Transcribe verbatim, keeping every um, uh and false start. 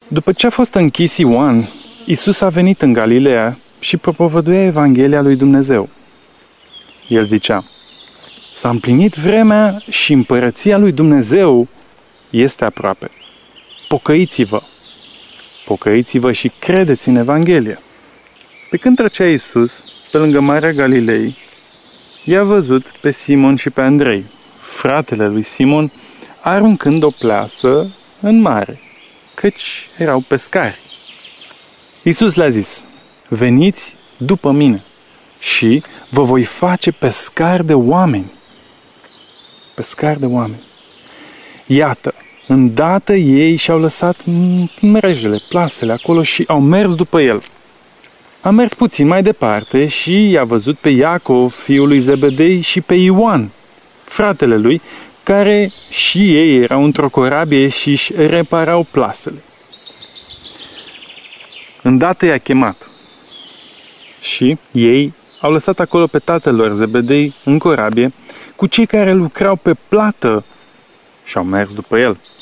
După ce a fost închis Ioan, Iisus a venit în Galileea și propovăduia Evanghelia lui Dumnezeu. El zicea: s-a împlinit vremea și împărăția lui Dumnezeu este aproape. Pocăiți-vă! Pocăiți-vă și credeți în Evanghelie! Pe când trecea Iisus pe lângă Marea Galilei, i-a văzut pe Simon și pe Andrei, fratele lui Simon, aruncând o pleasă în mare, căci erau pescari. Iisus le-a zis: veniți după mine și vă voi face pescari de oameni. Pescari de oameni. Iată, îndată ei și-au lăsat mrejele, plasele acolo și au mers după el. A mers puțin mai departe și i-a văzut pe Iacov, fiul lui Zebedei, și pe Ioan, fratele lui, care și ei erau într-o corabie și își reparau plasele. Îndată i-a chemat și ei au lăsat acolo pe tatăl lor Zebedei în corabie cu cei care lucrau pe plată și au mers după el.